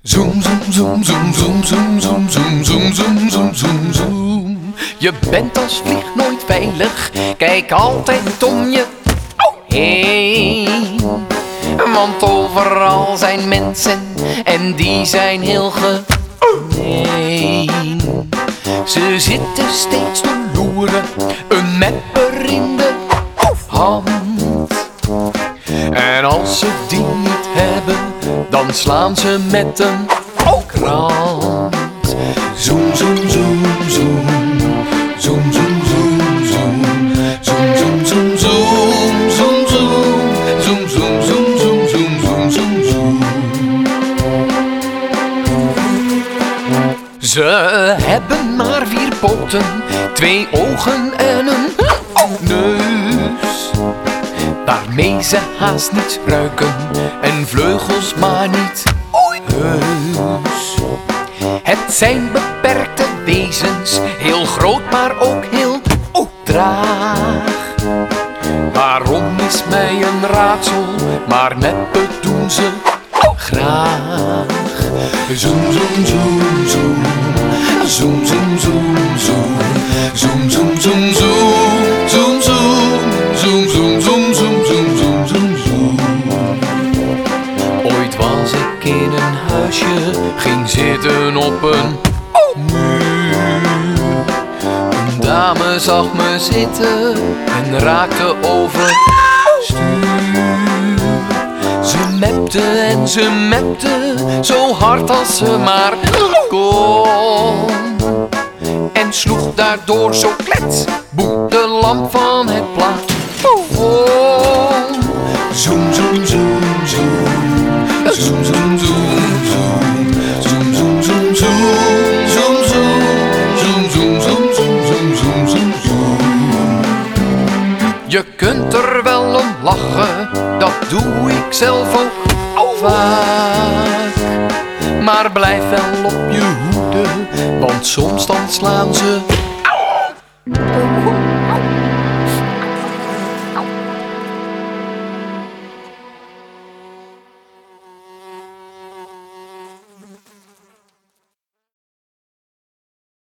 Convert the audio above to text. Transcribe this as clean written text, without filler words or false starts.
Zoom, zoom, zoom, zoom, zoom, zoom, zoom, zoom, zoom, zoom, zoom, zoom, zoom. Je bent als vlieg nooit veilig, kijk altijd om je heen. Want overal zijn mensen en die zijn heel gemeen. Ze zitten steeds te loeren, een mepper in de hand. En als ze die niet hebben, dan slaan ze met een krant. Zoom, zoom, zoom, zoom. Zoom, zoom, zoom, zoom. Zoom, zoom, zoom, zoom. Zoom, zoom. Zoom, zoom, zoom, zoom, zoom, zoom, zoom, zoom. Ze hebben maar 4 poten, 2 ogen en een neus. Waarmee ze haast niet ruiken en vleugels maar niet heus. Het zijn beperkte wezens, heel groot maar ook heel traag. Waarom is mij een raadsel, maar meppen doen ze graag. Zoom, zoom, zoom, zoom. Zoom, zoom, zoom, zoom. Zoom, zoom, zoom, zoom. Zoom, zoom. Zoom, zoom, zoom, zoom, zoom, zoom, zoom, zoom. Ooit was ik in een huisje, ging zitten op een muur. Een dame zag me zitten en raakte overstuur. Ze mepte en ze mepte, zo hard als ze maar kon. En sloeg daardoor zo klets, boem de lamp van het plafond. Zoom, zoom, zoom, zoom. Zoom, zoom, zoom, zoom. Zoom, zoom, zoom, zoom. Zoom, zoom. Zoom, zoom, zoom, zoom, zoom, zoom, zoom, zoom. Je kunt er wel om lachen, dat doe ik zelf ook vaak. Maar blijf wel op je hoede, want soms dan slaan ze